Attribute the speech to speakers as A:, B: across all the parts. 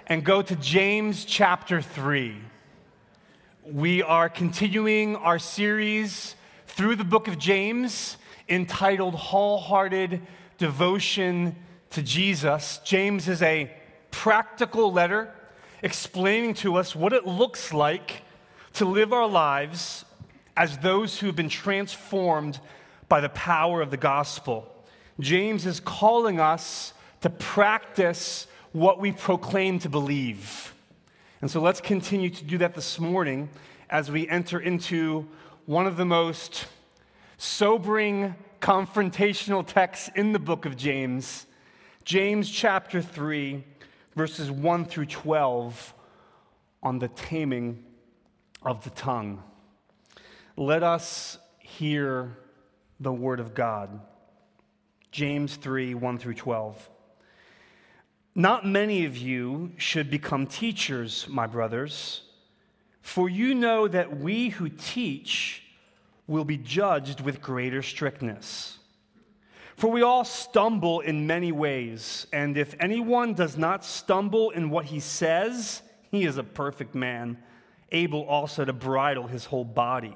A: and go to James chapter 3. We are continuing our series through the book of James entitled Wholehearted Devotion to Jesus. James is a practical letter explaining to us what it looks like to live our lives as those who have been transformed by the power of the gospel. James is calling us to practice what we proclaim to believe. And so let's continue to do that this morning as we enter into one of the most sobering, confrontational texts in the book of James, James chapter 3, verses 1 through 12, on the taming of the tongue. Let us hear the word of God. James 3, 1 through 12. Not many of you should become teachers, my brothers, for you know that we who teach will be judged with greater strictness. For we all stumble in many ways, and if anyone does not stumble in what he says, he is a perfect man, able also to bridle his whole body.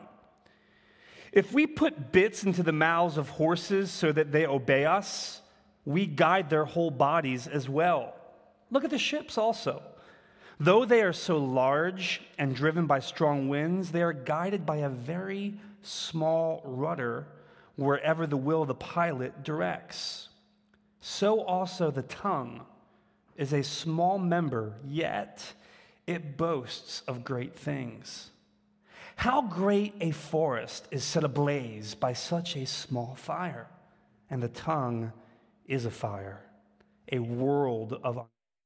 A: If we put bits into the mouths of horses so that they obey us, we guide their whole bodies as well. Look at the ships also. Though they are so large and driven by strong winds, they are guided by a very small rudder wherever the will of the pilot directs. So also the tongue is a small member, yet it boasts of great things. How great a forest is set ablaze by such a small fire, and the tongue is a fire, a world of.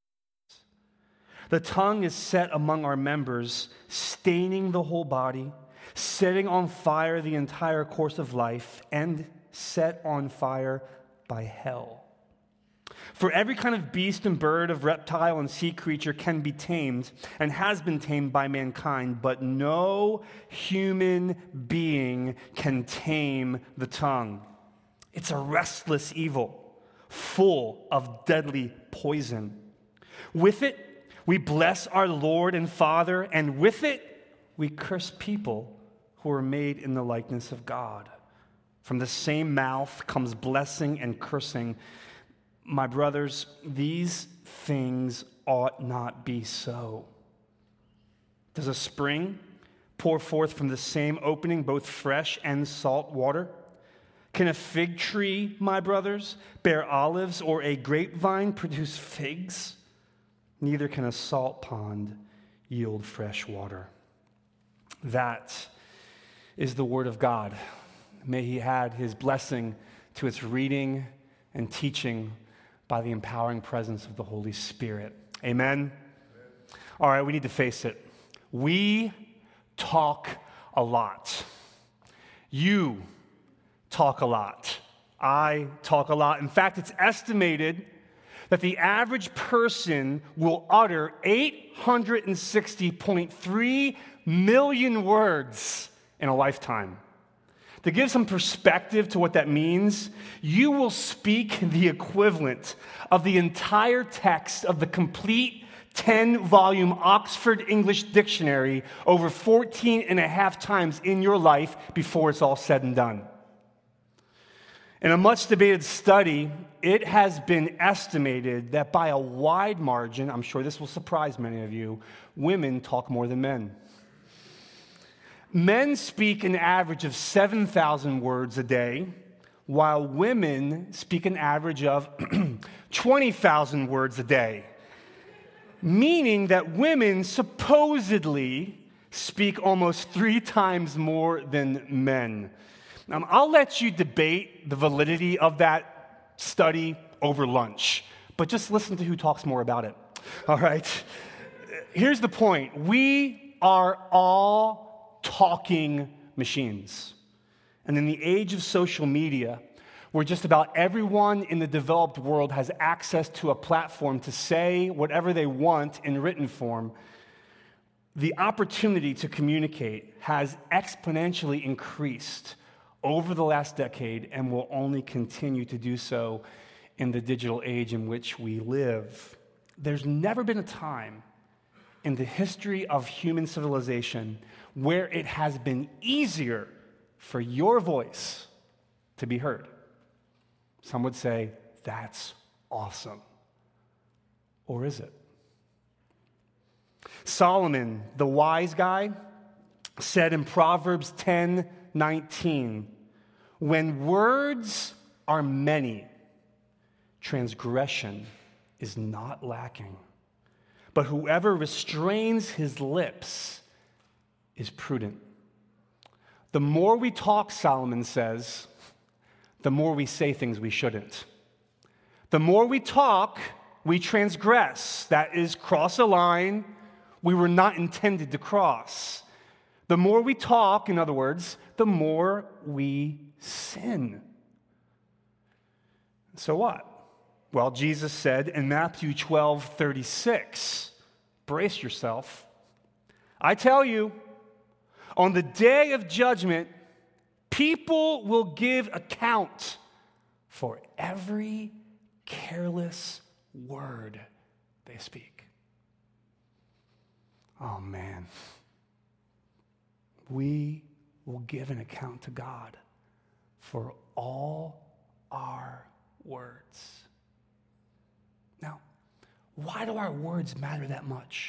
A: The tongue is set among our members, staining the whole body, setting on fire the entire course of life, and set on fire by hell. For every kind of beast and bird, of reptile and sea creature can be tamed and has been tamed by mankind, but no human being can tame the tongue. It's a restless evil, full of deadly poison. With it, we bless our Lord and Father, and with it, we curse people who are made in the likeness of God. From the same mouth comes blessing and cursing. My brothers, these things ought not be so. Does a spring pour forth from the same opening both fresh and salt water? Can a fig tree, my brothers, bear olives, or a grapevine produce figs? Neither can a salt pond yield fresh water. That is the word of God. May he add his blessing to its reading and teaching by the empowering presence of the Holy Spirit. Amen? All right, we need to face it. We talk a lot. You talk a lot. I talk a lot. In fact, it's estimated that the average person will utter 860.3 million words in a lifetime. To give some perspective to what that means, you will speak the equivalent of the entire text of the complete 10-volume Oxford English Dictionary over 14 and a half times in your life before it's all said and done. In a much debated study, it has been estimated that by a wide margin, I'm sure this will surprise many of you, women talk more than men. Men speak an average of 7,000 words a day, while women speak an average of 20,000 words a day, meaning that women supposedly speak almost 3 times more than men. I'll let you debate the validity of that study over lunch, but just listen to who talks more about it. All right? Here's the point. We are all talking machines. And in the age of social media, where just about everyone in the developed world has access to a platform to say whatever they want in written form, the opportunity to communicate has exponentially increased over the last decade and will only continue to do so in the digital age in which we live. There's never been a time in the history of human civilization where it has been easier for your voice to be heard. Some would say, that's awesome. Or is it? Solomon, the wise guy, said in Proverbs 10:19, when words are many, transgression is not lacking. But whoever restrains his lips is prudent. The more we talk, Solomon says, the more we say things we shouldn't. The more we talk, we transgress. That is, cross a line we were not intended to cross. The more we talk, in other words, the more we sin. So what? Well, Jesus said in Matthew 12:36, brace yourself. I tell you, on the day of judgment, people will give account for every careless word they speak. Oh, man. We will give an account to God for all our words. Now, why do our words matter that much?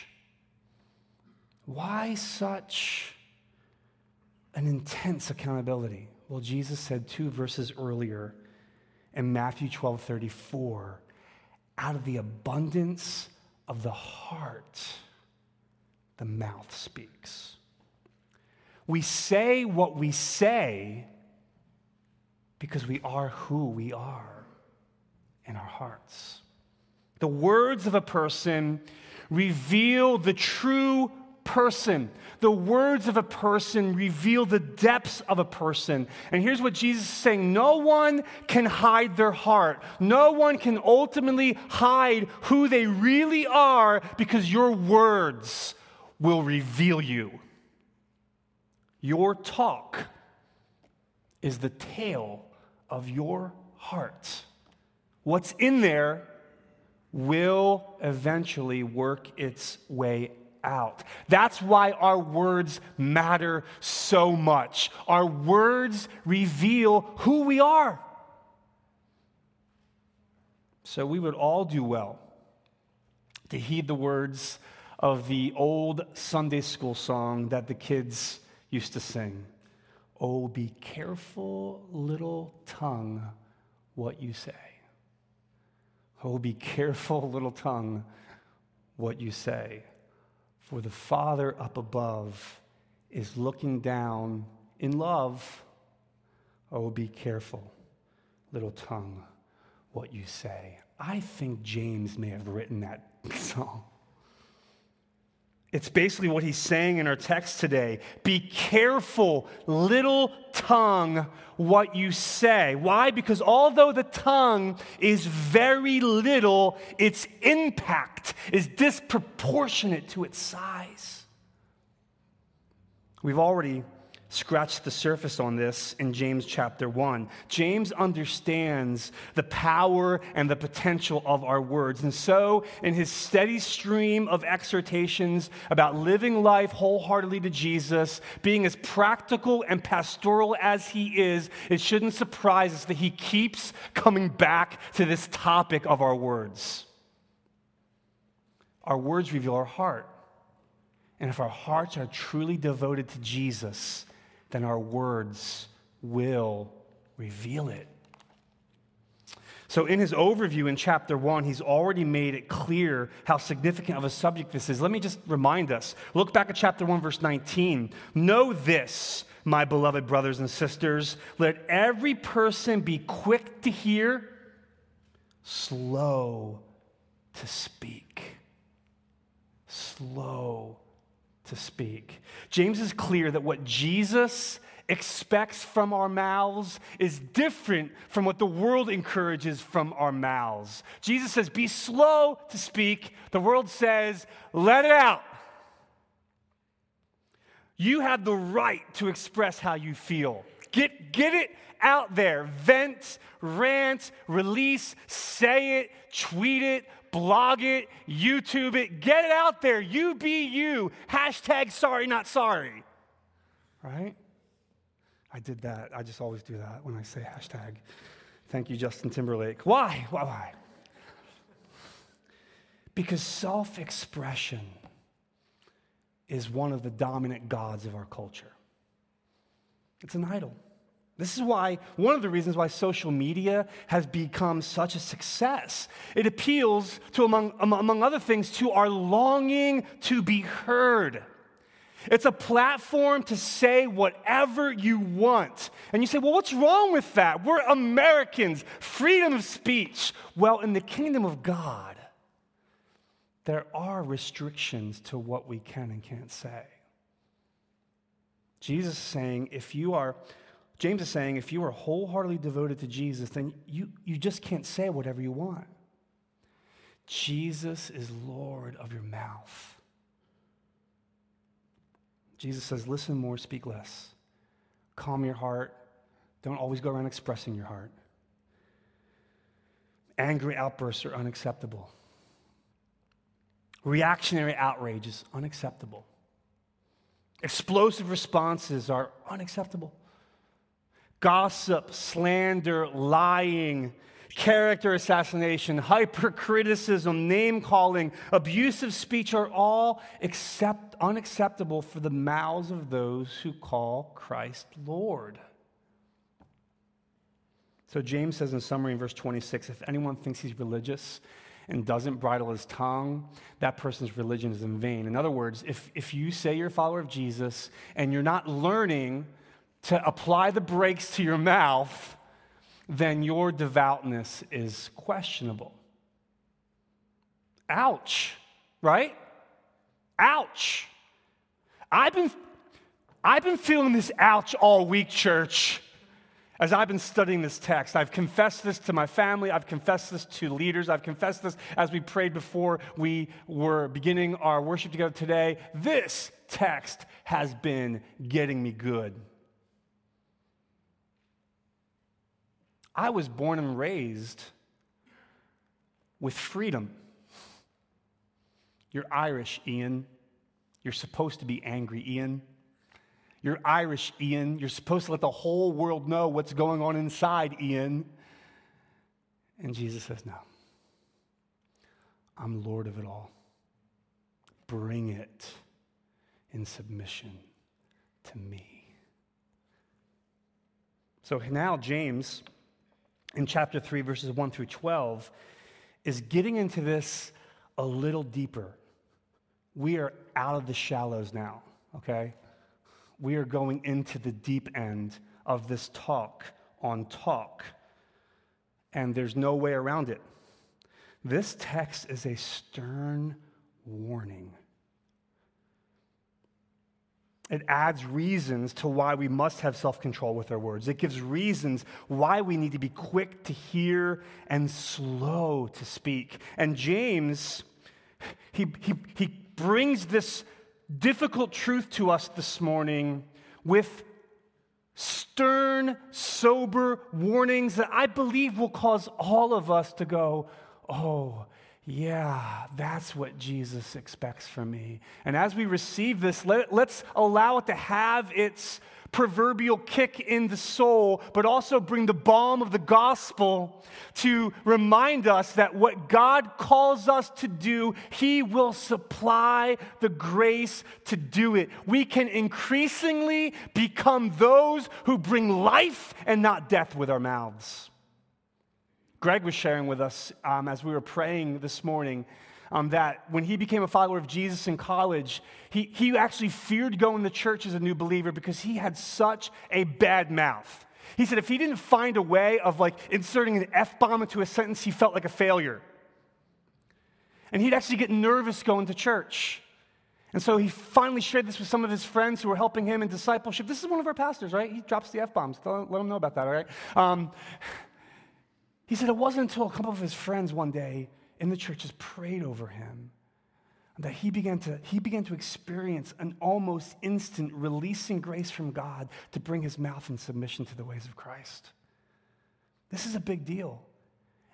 A: Why such an intense accountability? Well, Jesus said 2 verses earlier in Matthew 12:34, out of the abundance of the heart, the mouth speaks. We say what we say because we are who we are in our hearts. The words of a person reveal the true person. The words of a person reveal the depths of a person. And here's what Jesus is saying. No one can hide their heart. No one can ultimately hide who they really are because your words will reveal you. Your talk is the tale of your heart. What's in there will eventually work its way out. That's why our words matter so much. Our words reveal who we are. So we would all do well to heed the words of the old Sunday school song that the kids used to sing. Oh, be careful, little tongue, what you say. Oh, be careful, little tongue, what you say. For the Father up above is looking down in love. Oh, be careful, little tongue, what you say. I think James may have written that song. It's basically what he's saying in our text today. Be careful, little tongue, what you say. Why? Because although the tongue is very little, its impact is disproportionate to its size. We've already scratched the surface on this in James chapter 1. James understands the power and the potential of our words. And so, in his steady stream of exhortations about living life wholeheartedly to Jesus, being as practical and pastoral as he is, it shouldn't surprise us that he keeps coming back to this topic of our words. Our words reveal our heart. And if our hearts are truly devoted to Jesus, then our words will reveal it. So in his overview in chapter 1, he's already made it clear how significant of a subject this is. Let me just remind us. Look back at chapter 1, verse 19. Know this, my beloved brothers and sisters. Let every person be quick to hear, slow to speak. Slow to speak. James is clear that what Jesus expects from our mouths is different from what the world encourages from our mouths. Jesus says, be slow to speak. The world says, let it out. You have the right to express how you feel. Get it out there. Vent, rant, release, say it, tweet it, blog it, YouTube it, get it out there. You be you. Hashtag sorry, not sorry. Right? I did that. I just always do that when I say hashtag. Thank you, Justin Timberlake. Why? Why? Because self-expression is one of the dominant gods of our culture. It's an idol. This is why, one of the reasons why social media has become such a success. It appeals to, among other things, to our longing to be heard. It's a platform to say whatever you want. And you say, well, what's wrong with that? We're Americans, freedom of speech. Well, in the kingdom of God, there are restrictions to what we can and can't say. James is saying, if you are wholeheartedly devoted to Jesus, then you just can't say whatever you want. Jesus is Lord of your mouth. Jesus says, listen more, speak less. Calm your heart. Don't always go around expressing your heart. Angry outbursts are unacceptable. Reactionary outrage is unacceptable. Explosive responses are unacceptable. Gossip, slander, lying, character assassination, hypercriticism, name-calling, abusive speech are all unacceptable for the mouths of those who call Christ Lord. So James says in summary in verse 26, if anyone thinks he's religious and doesn't bridle his tongue, that person's religion is in vain. In other words, if you say you're a follower of Jesus and you're not learning to apply the brakes to your mouth, then your devoutness is questionable. Ouch, right? Ouch. I've been feeling this ouch all week, church. As I've been studying this text, I've confessed this to my family, I've confessed this to leaders, I've confessed this as we prayed before we were beginning our worship together today. This text has been getting me good. I was born and raised with freedom. You're Irish, Ian. You're supposed to be angry, Ian. You're Irish, Ian. You're supposed to let the whole world know what's going on inside, Ian. And Jesus says, no. I'm Lord of it all. Bring it in submission to me. So now James, in chapter 3, verses 1 through 12, is getting into this a little deeper. We are out of the shallows now, okay? We are going into the deep end of this talk on talk, and there's no way around it. This text is a stern warning. It adds reasons to why we must have self-control with our words. It gives reasons why we need to be quick to hear and slow to speak. And James, he brings this difficult truth to us this morning with stern, sober warnings that I believe will cause all of us to go, oh, yeah, that's what Jesus expects from me. And as we receive this, let's allow it to have its proverbial kick in the soul, but also bring the balm of the gospel to remind us that what God calls us to do, He will supply the grace to do it. We can increasingly become those who bring life and not death with our mouths. Greg was sharing with us as we were praying this morning that when he became a follower of Jesus in college, he actually feared going to church as a new believer because he had such a bad mouth. He said if he didn't find a way of inserting an F-bomb into a sentence, he felt like a failure. And he'd actually get nervous going to church. And so he finally shared this with some of his friends who were helping him in discipleship. This is one of our pastors, right? He drops the F-bombs. Let him know about that, all right? He said it wasn't until a couple of his friends one day in the church just prayed over him that he began to experience an almost instant releasing grace from God to bring his mouth in submission to the ways of Christ. This is a big deal.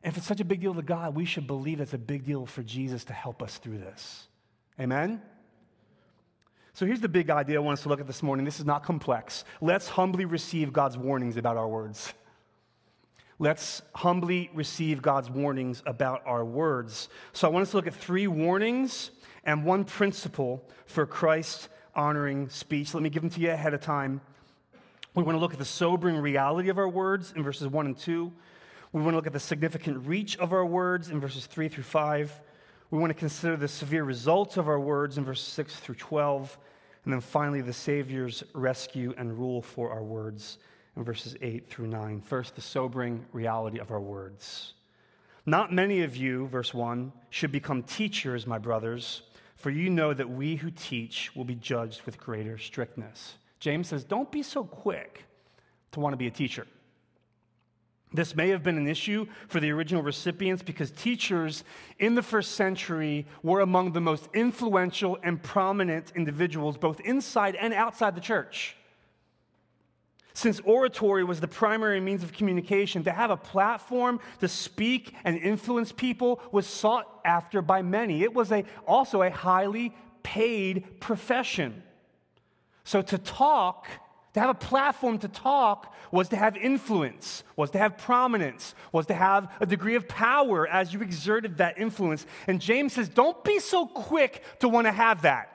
A: And if it's such a big deal to God, we should believe it's a big deal for Jesus to help us through this. Amen? So here's the big idea I want us to look at this morning. This is not complex. Let's humbly receive God's warnings about our words. Let's humbly receive God's warnings about our words. So I want us to look at 3 warnings and 1 principle for Christ-honoring speech. Let me give them to you ahead of time. We want to look at the sobering reality of our words in verses 1 and 2. We want to look at the significant reach of our words in verses 3 through 5. We want to consider the severe results of our words in verses 6 through 12. And then finally, the Savior's rescue and rule for our words in verses 8 through 9. First, the sobering reality of our words. Not many of you, verse 1, should become teachers, my brothers, for you know that we who teach will be judged with greater strictness. James says, don't be so quick to want to be a teacher. This may have been an issue for the original recipients because teachers in the first century were among the most influential and prominent individuals, both inside and outside the church. Since oratory was the primary means of communication, to have a platform to speak and influence people was sought after by many. It was also a highly paid profession. So to have a platform to talk was to have influence, was to have prominence, was to have a degree of power as you exerted that influence. And James says, don't be so quick to want to have that.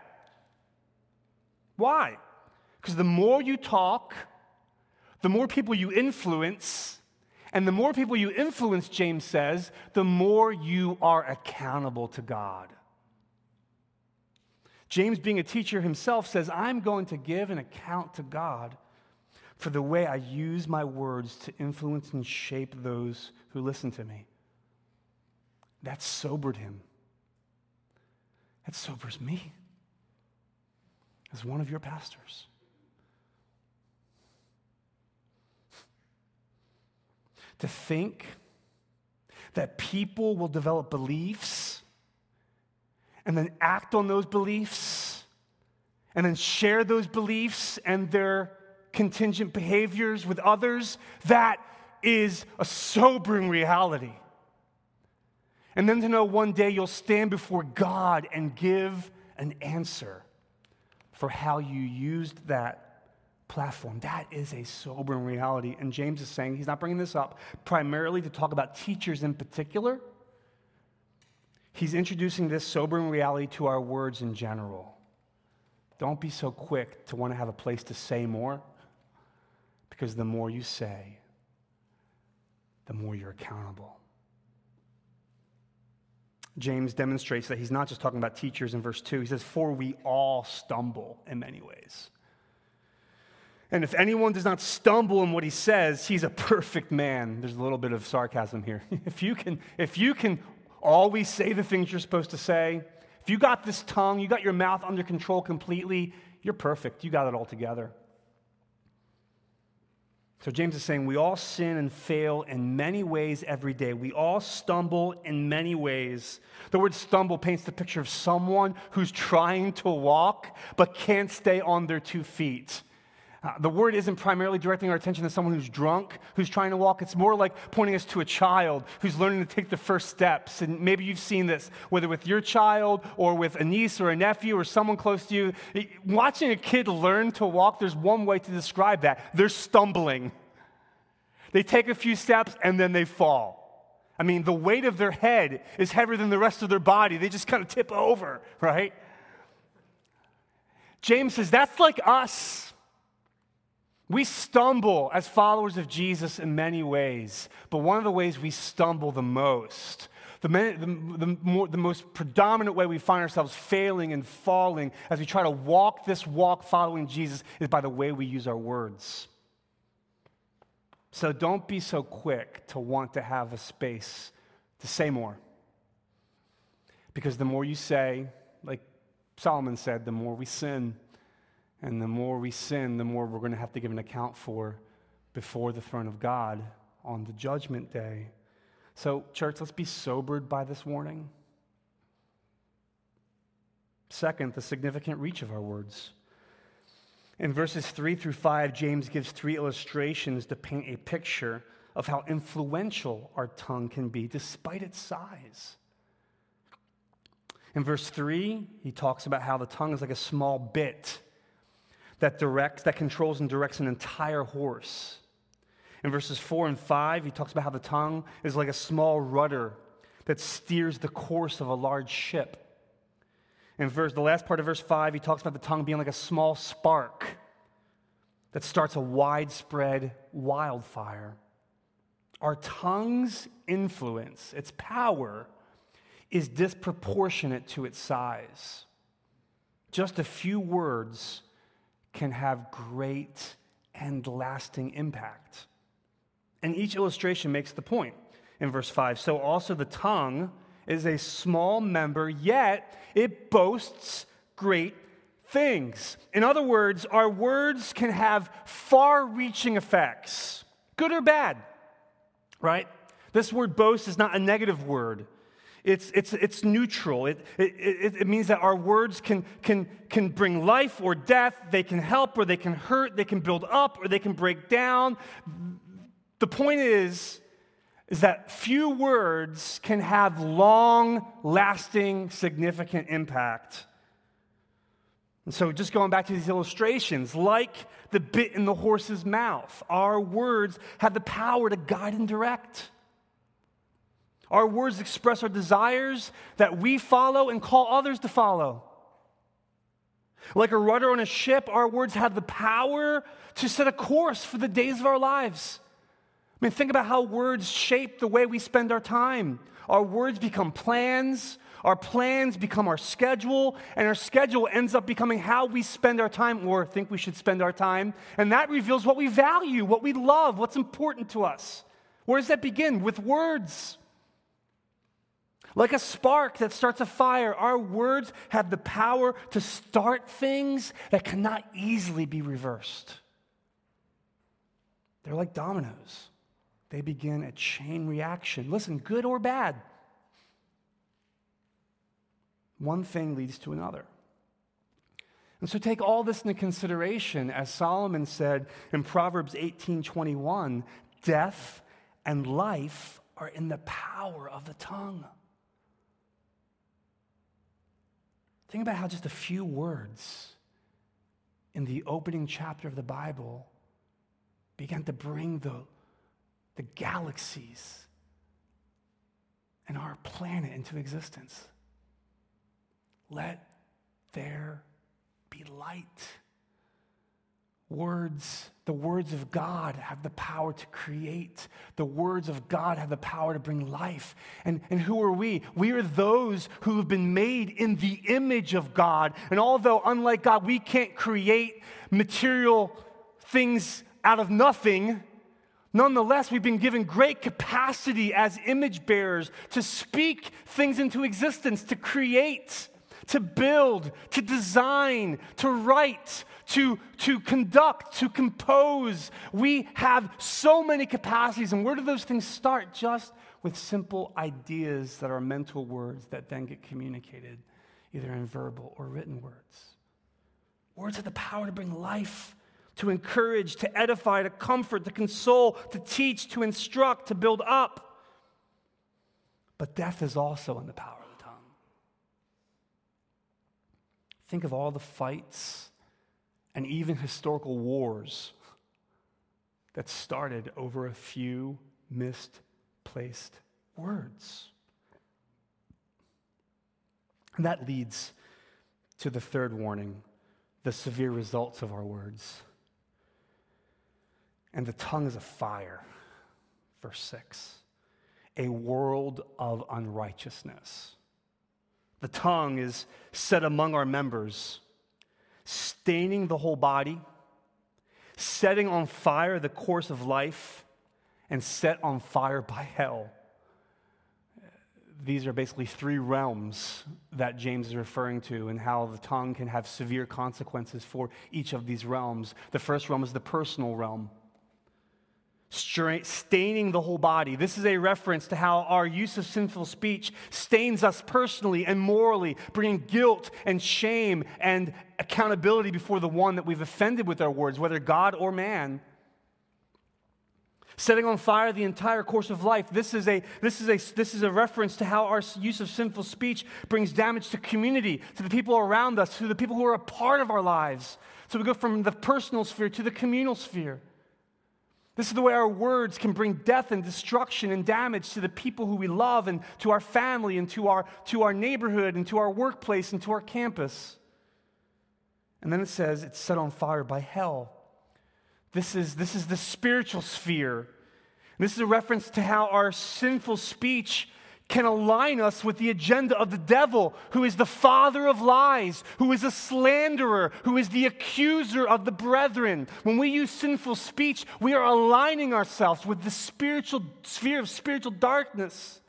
A: Why? Because the more you talk, the more people you influence, and the more people you influence, James says, the more you are accountable to God. James, being a teacher himself, says, I'm going to give an account to God for the way I use my words to influence and shape those who listen to me. That sobered him. That sobers me as one of your pastors. To think that people will develop beliefs and then act on those beliefs, and then share those beliefs and their contingent behaviors with others, that is a sobering reality. And then to know one day you'll stand before God and give an answer for how you used that platform. That is a sobering reality. And James is saying, he's not bringing this up primarily to talk about teachers in particular. He's introducing this sobering reality to our words in general. Don't be so quick to want to have a place to say more, because the more you say, the more you're accountable. James demonstrates that he's not just talking about teachers in verse 2. He says, for we all stumble in many ways. And if anyone does not stumble in what he says, he's a perfect man. There's a little bit of sarcasm here. If you can always say the things you're supposed to say, if you got this tongue, you got your mouth under control completely, you're perfect. You got it all together. So James is saying we all sin and fail in many ways every day. We all stumble in many ways. The word stumble paints the picture of someone who's trying to walk but can't stay on their 2 feet. The word isn't primarily directing our attention to someone who's drunk, who's trying to walk. It's more like pointing us to a child who's learning to take the first steps. And maybe you've seen this, whether with your child or with a niece or a nephew or someone close to you. Watching a kid learn to walk, there's one way to describe that. They're stumbling. They take a few steps and then they fall. I mean, the weight of their head is heavier than the rest of their body. They just kind of tip over, right? James says that's like us. We stumble as followers of Jesus in many ways, but one of the ways we stumble the most, the most predominant way we find ourselves failing and falling as we try to walk this walk following Jesus is by the way we use our words. So don't be so quick to want to have a space to say more. Because the more you say, like Solomon said, the more we sin. And the more we sin, the more we're going to have to give an account for before the throne of God on the judgment day. So, church, let's be sobered by this warning. Second, the significant reach of our words. In verses 3 through 5, James gives 3 illustrations to paint a picture of how influential our tongue can be despite its size. In verse 3, he talks about how the tongue is like a small bit that controls and directs an entire horse. In verses 4 and 5, he talks about how the tongue is like a small rudder that steers the course of a large ship. In the last part of verse 5, he talks about the tongue being like a small spark that starts a widespread wildfire. Our tongue's influence, its power, is disproportionate to its size. Just a few words can have great and lasting impact. And each illustration makes the point. In verse 5, so also the tongue is a small member, yet it boasts great things. In other words, our words can have far-reaching effects, good or bad, right? This word boast is not a negative word. It's neutral. It means that our words can bring life or death. They can help or they can hurt. They can build up or they can break down. The point is that few words can have long-lasting, significant impact. And so just going back to these illustrations, like the bit in the horse's mouth, our words have the power to guide and direct. Our words express our desires that we follow and call others to follow. Like a rudder on a ship, our words have the power to set a course for the days of our lives. I mean, think about how words shape the way we spend our time. Our words become plans, our plans become our schedule, and our schedule ends up becoming how we spend our time or think we should spend our time. And that reveals what we value, what we love, what's important to us. Where does that begin? With words. Like a spark that starts a fire, our words have the power to start things that cannot easily be reversed. They're like dominoes. They begin a chain reaction. Listen, good or bad. One thing leads to another. And so take all this into consideration. As Solomon said in Proverbs 18:21, death and life are in the power of the tongue. Think about how just a few words in the opening chapter of the Bible began to bring the galaxies and our planet into existence. Let there be light. Words, the words of God have the power to create. The words of God have the power to bring life. And who are we? We are those who have been made in the image of God. And although, unlike God, we can't create material things out of nothing, nonetheless, we've been given great capacity as image bearers to speak things into existence, to create, to build, to design, to write, to conduct, to compose. We have so many capacities. And where do those things start? Just with simple ideas that are mental words that then get communicated, either in verbal or written words. Words have the power to bring life, to encourage, to edify, to comfort, to console, to teach, to instruct, to build up. But death is also in the power of the tongue. Think of all the fights and even historical wars that started over a few misplaced words. And that leads to the third warning, the severe results of our words. And the tongue is a fire, verse 6, a world of unrighteousness. The tongue is set among our members, staining the whole body, setting on fire the course of life, and set on fire by hell. These are basically three realms that James is referring to, and how the tongue can have severe consequences for each of these realms. The first realm is the personal realm, staining the whole body. This is a reference to how our use of sinful speech stains us personally and morally, bringing guilt and shame and accountability before the one that we've offended with our words, whether God or man. Setting on fire the entire course of life. This is a reference to how our use of sinful speech brings damage to community, to the people around us, to the people who are a part of our lives. So we go from the personal sphere to the communal sphere. This is the way our words can bring death and destruction and damage to the people who we love and to our family and to our neighborhood and to our workplace and to our campus. And then it says it's set on fire by hell. This is the spiritual sphere. This is a reference to how our sinful speech can align us with the agenda of the devil, who is the father of lies, who is a slanderer, who is the accuser of the brethren. When we use sinful speech, we are aligning ourselves with the spiritual sphere of spiritual darkness.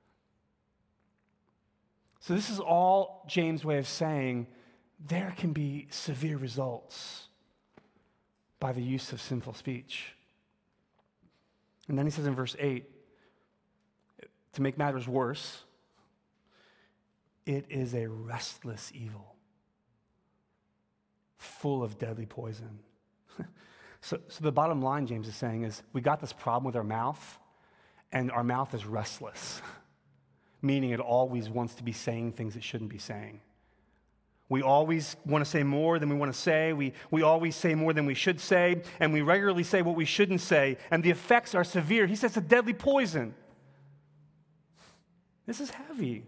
A: So this is all James' way of saying there can be severe results by the use of sinful speech. And then he says in verse 8, to make matters worse, it is a restless evil, full of deadly poison. So the bottom line, James is saying, is we got this problem with our mouth, and our mouth is restless, meaning it always wants to be saying things it shouldn't be saying. We always want to say more than we want to say. We always say more than we should say, and we regularly say what we shouldn't say, and the effects are severe. He says it's a deadly poison. This is heavy.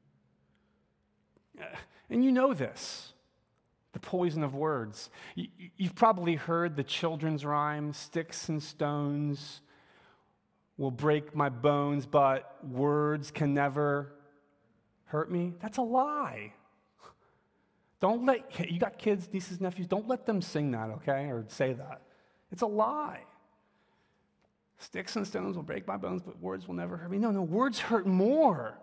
A: And you know this, the poison of words. You've probably heard the children's rhyme, sticks and stones will break my bones, but words can never hurt me. That's a lie. You got kids, nieces, nephews, don't let them sing that, okay, or say that. It's a lie. Sticks and stones will break my bones, but words will never hurt me. No, words hurt more.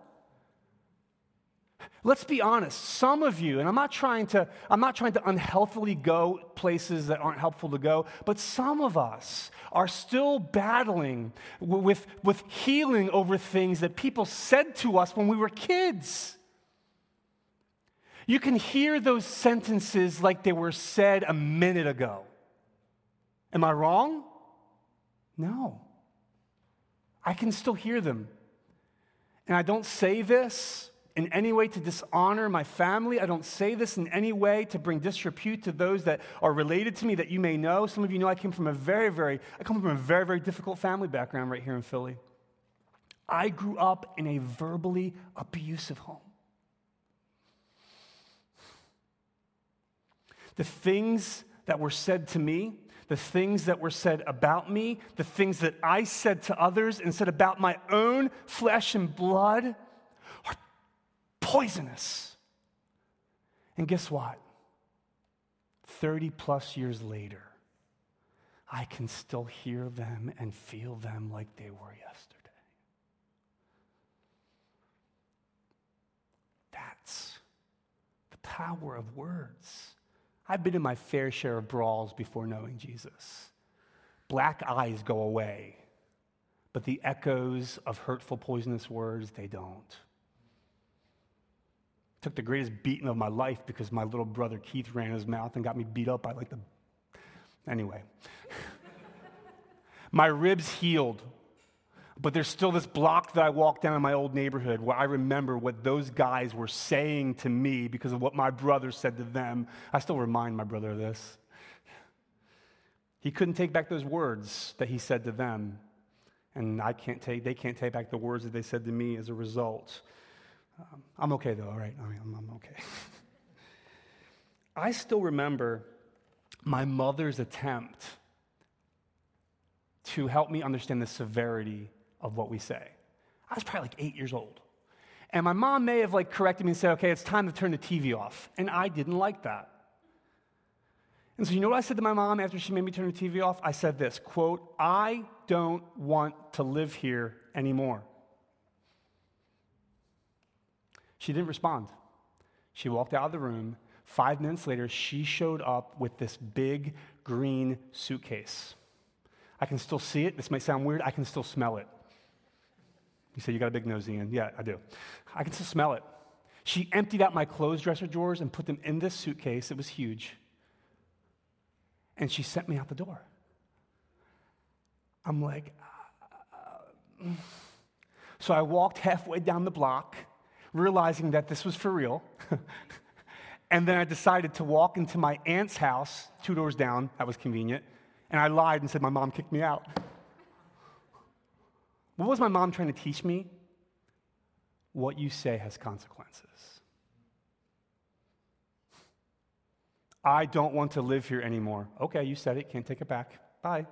A: Let's be honest. Some of you, and I'm not trying to unhealthily go places that aren't helpful to go, but some of us are still battling with healing over things that people said to us when we were kids. You can hear those sentences like they were said a minute ago. Am I wrong? No. I can still hear them. And I don't say this in any way to dishonor my family. I don't say this in any way to bring disrepute to those that are related to me that you may know. Some of you know I come from a very, very difficult family background right here in Philly. I grew up in a verbally abusive home. The things that were said to me, the things that were said about me, the things that I said to others and said about my own flesh and blood are poisonous. And guess what? 30 plus years later, I can still hear them and feel them like they were yesterday. That's the power of words. I've been in my fair share of brawls before knowing Jesus. Black eyes go away, but the echoes of hurtful, poisonous words, they don't. Took the greatest beating of my life because my little brother Keith ran his mouth and got me beat up by Anyway. My ribs healed, but there's still this block that I walk down in my old neighborhood where I remember what those guys were saying to me because of what my brother said to them. I still remind my brother of this. He couldn't take back those words that he said to them, and they can't take back the words that they said to me as a result. I'm okay though, all right? I'm okay. I still remember my mother's attempt to help me understand the severity of what we say. I was probably 8 years old. And my mom may have corrected me and said, okay, it's time to turn the TV off. And I didn't like that. And so you know what I said to my mom after she made me turn the TV off? I said this, quote, I don't want to live here anymore. She didn't respond. She walked out of the room. 5 minutes later, she showed up with this big green suitcase. I can still see it. This might sound weird. I can still smell it. You say, you got a big nose, Ian. Yeah, I do. I can still smell it. She emptied out my clothes dresser drawers and put them in this suitcase. It was huge. And she sent me out the door. I'm like, So I walked halfway down the block, realizing that this was for real. And then I decided to walk into my aunt's house, 2 doors down. That was convenient. And I lied and said my mom kicked me out. What was my mom trying to teach me? What you say has consequences. I don't want to live here anymore. Okay, you said it. Can't take it back. Bye.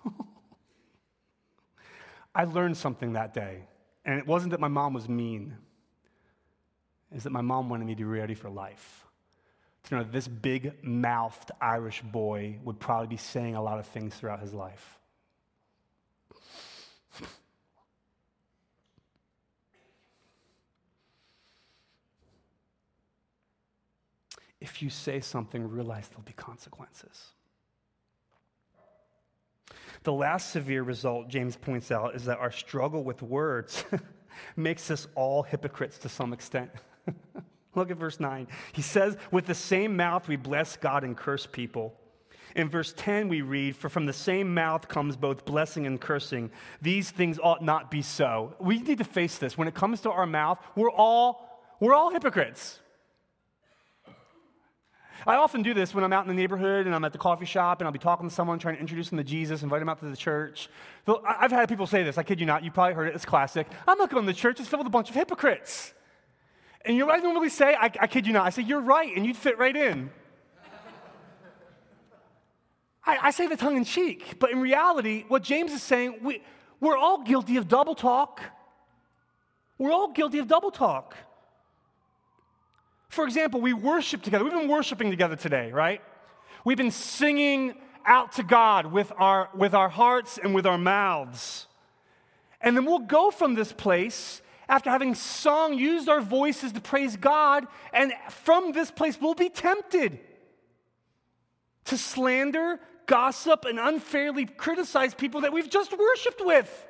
A: I learned something that day. And it wasn't that my mom was mean. It's that my mom wanted me to be ready for life. To know that this big-mouthed Irish boy would probably be saying a lot of things throughout his life. If you say something, realize there'll be consequences. The last severe result, James points out, is that our struggle with words makes us all hypocrites to some extent. Look at verse 9. He says, with the same mouth we bless God and curse people. In verse 10 we read, for from the same mouth comes both blessing and cursing. These things ought not be so. We need to face this. When it comes to our mouth, we're all hypocrites. I often do this when I'm out in the neighborhood and I'm at the coffee shop and I'll be talking to someone, trying to introduce them to Jesus, invite them out to the church. So I've had people say this, I kid you not, you probably heard it, it's classic. I'm not going to church, it's filled with a bunch of hypocrites. And you know what I normally say? I kid you not, I say, you're right, and you'd fit right in. I say the tongue in cheek, but in reality, what James is saying, we're all guilty of double talk. We're all guilty of double talk. For example, we worship together. We've been worshiping together today, right? We've been singing out to God with our hearts and with our mouths. And then we'll go from this place after having sung, used our voices to praise God, and from this place we'll be tempted to slander, gossip, and unfairly criticize people that we've just worshiped with.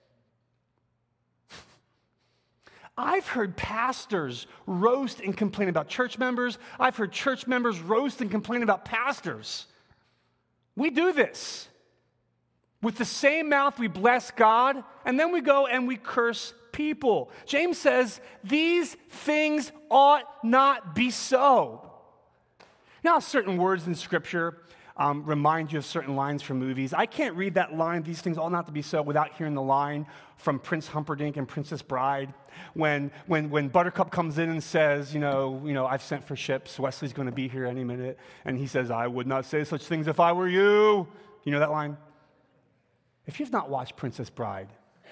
A: I've heard pastors roast and complain about church members. I've heard church members roast and complain about pastors. We do this. With the same mouth we bless God, and then we go and we curse people. James says, these things ought not be so. Now, certain words in Scripture remind you of certain lines from movies. I can't read that line, these things ought not to be so, without hearing the line from Prince Humperdinck and Princess Bride. When Buttercup comes in and says, you know, I've sent for ships, Wesley's going to be here any minute. And he says, I would not say such things if I were you. You know that line? If you've not watched Princess Bride,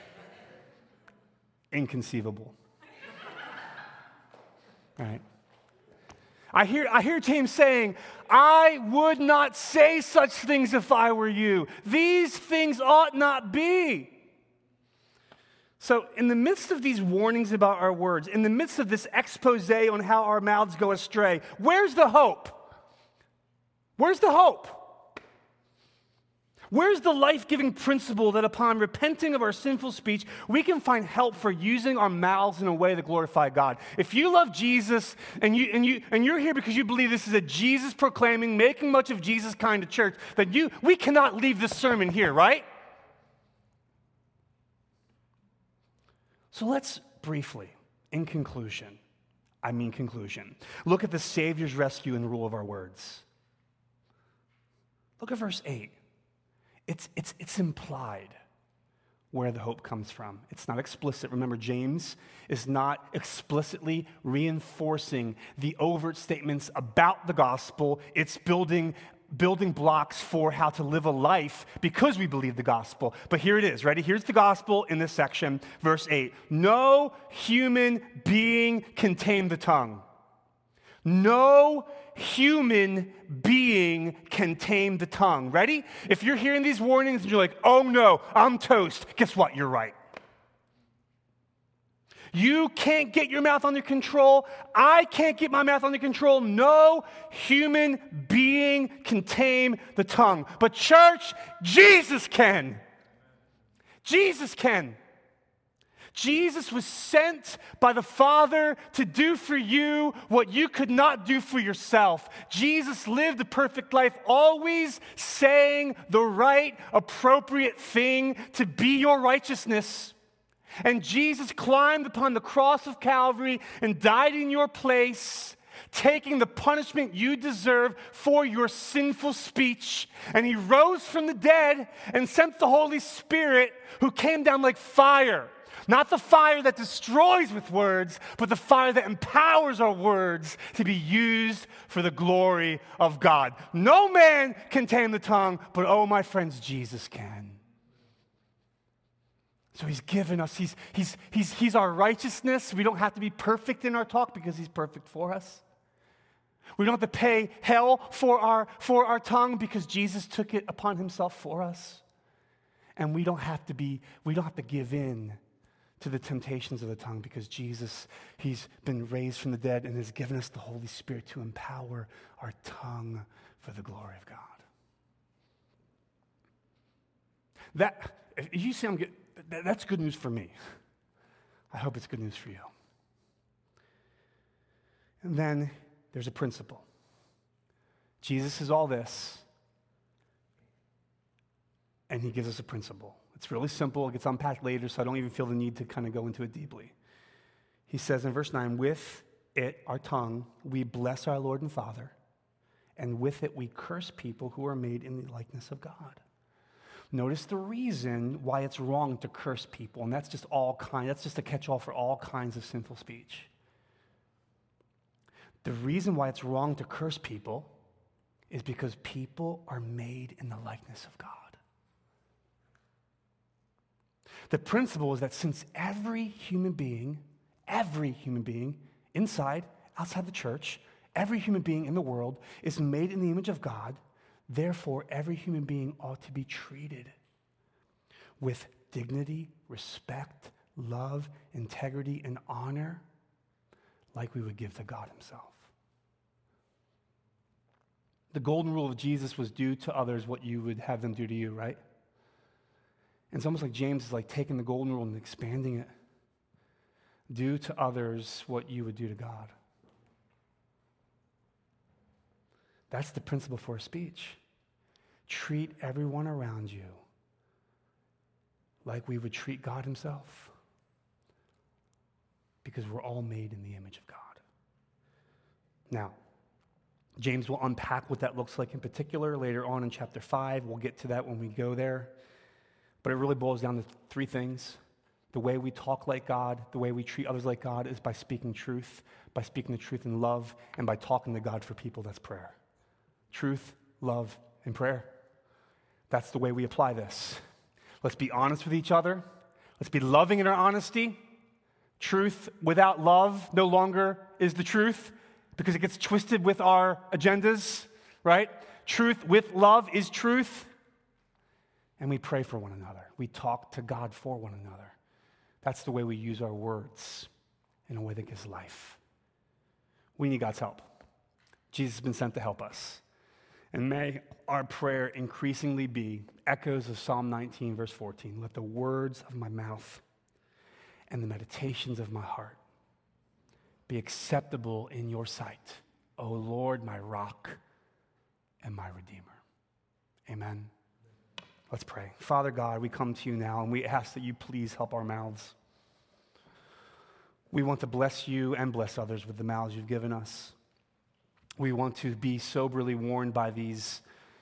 A: inconceivable. All right. I hear James saying, I would not say such things if I were you. These things ought not be. So in the midst of these warnings about our words, in the midst of this expose on how our mouths go astray, where's the hope? Where's the hope? Where's the life-giving principle that upon repenting of our sinful speech, we can find help for using our mouths in a way that glorify God? If you love Jesus and you're here because you believe this is a Jesus-proclaiming, making much of Jesus kind of church, then we cannot leave this sermon here, right? So let's briefly, in conclusion, look at the Savior's rescue and the rule of our words. Look at verse 8. It's implied where the hope comes from. It's not explicit. Remember, James is not explicitly reinforcing the overt statements about the gospel. It's building blocks for how to live a life because we believe the gospel. But here it is, ready? Here's the gospel in this section, verse 8. No human being can tame the tongue. No human being can tame the tongue. Ready? If you're hearing these warnings and you're like, oh no, I'm toast, guess what? You're right. You can't get your mouth under control. I can't get my mouth under control. No human being can tame the tongue. But church, Jesus can. Jesus can. Jesus was sent by the Father to do for you what you could not do for yourself. Jesus lived a perfect life, always saying the right, appropriate thing to be your righteousness. And Jesus climbed upon the cross of Calvary and died in your place, taking the punishment you deserve for your sinful speech. And he rose from the dead and sent the Holy Spirit, who came down like fire. Not the fire that destroys with words, but the fire that empowers our words to be used for the glory of God. No man can tame the tongue, but oh, my friends, Jesus can. So he's given us, he's our righteousness. We don't have to be perfect in our talk because he's perfect for us. We don't have to pay hell for our tongue because Jesus took it upon himself for us. And we don't have to give in to the temptations of the tongue because Jesus, he's been raised from the dead and has given us the Holy Spirit to empower our tongue for the glory of God. You see, that's good news for me. I hope it's good news for you. And then there's a principle. Jesus is all this, and he gives us a principle. It's really simple. It gets unpacked later, so I don't even feel the need to kind of go into it deeply. He says in verse 9, with it, our tongue, we bless our Lord and Father, and with it we curse people who are made in the likeness of God. Notice the reason why it's wrong to curse people, and that's just a catch-all for all kinds of sinful speech. The reason why it's wrong to curse people is because people are made in the likeness of God. The principle is that since every human being, inside, outside the church, every human being in the world is made in the image of God, therefore every human being ought to be treated with dignity, respect, love, integrity, and honor like we would give to God himself. The golden rule of Jesus was do to others what you would have them do to you, right? And it's almost like James is like taking the golden rule and expanding it. Do to others what you would do to God. That's the principle for a speech. Treat everyone around you like we would treat God himself, because we're all made in the image of God. Now, James will unpack what that looks like in particular later on in chapter 5. We'll get to that when we go there. But it really boils down to three things. The way we talk like God, the way we treat others like God is by speaking the truth in love, and by talking to God for people. That's prayer. Truth, love, and prayer. That's the way we apply this. Let's be honest with each other. Let's be loving in our honesty. Truth without love no longer is the truth because it gets twisted with our agendas, right? Truth with love is truth. And we pray for one another. We talk to God for one another. That's the way we use our words in a way that gives life. We need God's help. Jesus has been sent to help us. And may our prayer increasingly be echoes of Psalm 19, verse 14. Let the words of my mouth and the meditations of my heart be acceptable in your sight, O Lord, my rock and my redeemer. Amen. Let's pray. Father God, we come to you now and we ask that you please help our mouths. We want to bless you and bless others with the mouths you've given us. We want to be soberly warned by these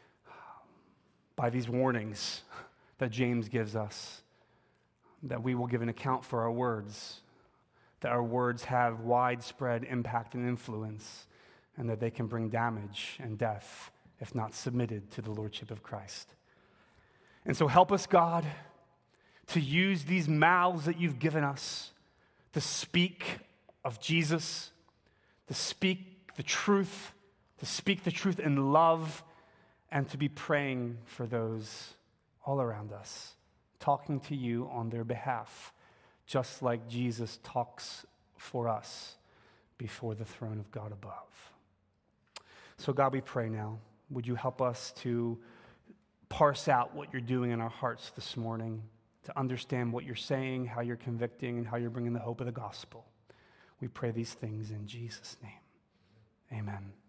A: warnings that James gives us, that we will give an account for our words, that our words have widespread impact and influence, and that they can bring damage and death if not submitted to the lordship of Christ. And so help us, God, to use these mouths that you've given us to speak of Jesus, to speak the truth in love, and to be praying for those all around us, talking to you on their behalf, just like Jesus talks for us before the throne of God above. So God, we pray now, would you help us to parse out what you're doing in our hearts this morning, to understand what you're saying, how you're convicting, and how you're bringing the hope of the gospel. We pray these things in Jesus' name. Amen.